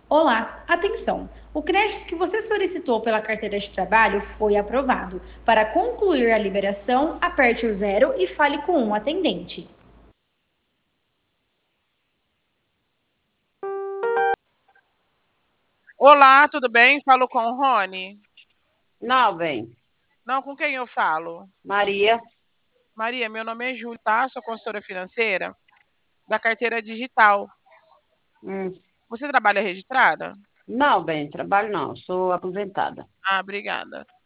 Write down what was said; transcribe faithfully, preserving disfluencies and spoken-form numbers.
Olá, atenção! O crédito que você solicitou pela carteira de trabalho foi aprovado. Para concluir a liberação, aperte o zero e fale com um atendente. Olá, tudo bem? Falo com o Rony. Não, bem. Não, com quem eu falo? Maria. Maria, meu nome é Júlia, tá? Sou consultora financeira da carteira digital. Hum. Você trabalha registrada? Não, bem, trabalho não, sou aposentada. Ah, obrigada.